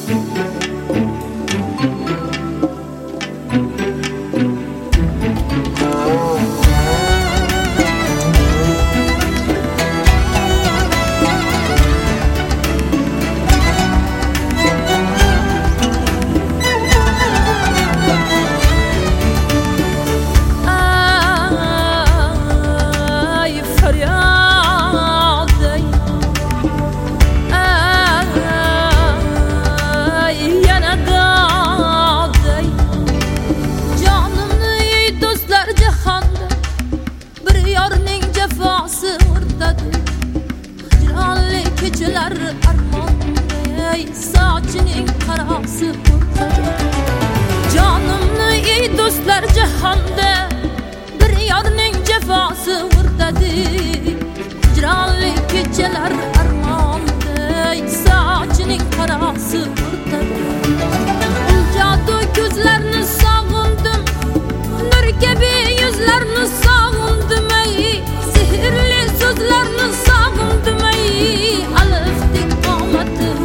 Saçının karası burada. Canımlı ey dostlar cihanda bir yarının cefası vurdadı. Hicranlı geceler armanda saçının karası vurdadı. Ulcadı gözlerini sağındım, nur gibi yüzlerini sağındım ey. Sihirli sözlerini sağındım ey. Aliftik kamatı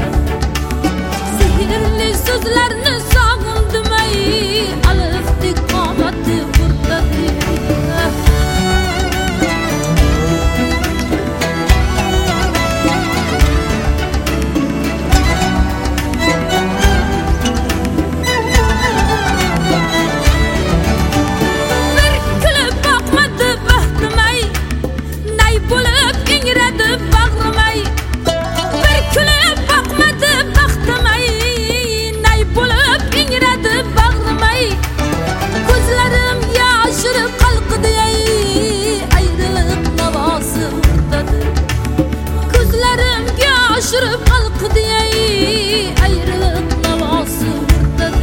sözlerini sağındım ey. Aliftik kamatı vurdadı. Bir külüp bakmadı bahtım ey. Ney bulup ingredi bağrım ey. Bir külüp bakmadı bahtım ey. Bulup ingredi bağrım ey. Gözlerim yaşırıp kalkıdı ey. Ayrılık davası vurdadı. Gözlerim yaşırıp kalkıdı ey. Ayrılık davası vurdadı.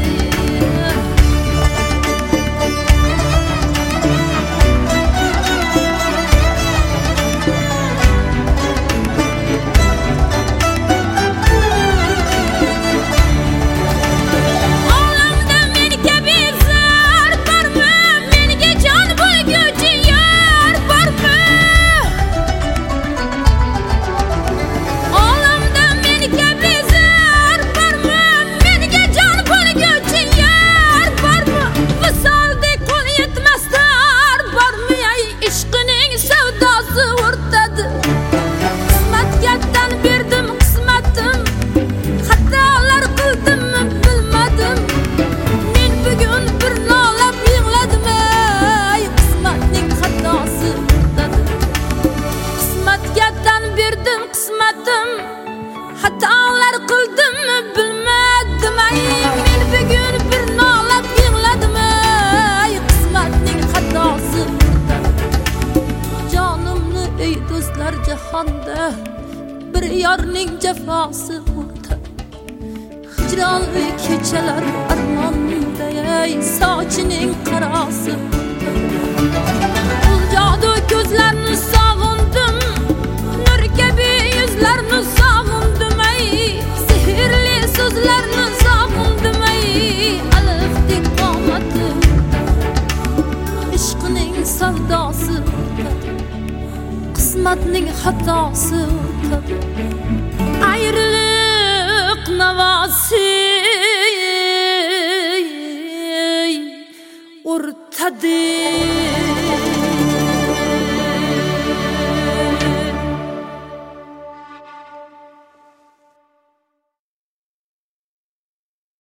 Hatalar kıldım bilmedim ey. Men bugün bir nolap yığladım ey. Kısmetning hatası burada. Canımlı ey dostlar cihanda bir yarning cefası burada. Hicranlı keçeler armanda ey. Saçının karası burada. Ulcadı gözlerini sağındım, nur gibi yüzlerini sağındım ey. Sihirli sözlerini sağındım ey. Aliftik kamatı aşkının sevdası kısmetning hatası. Ayrı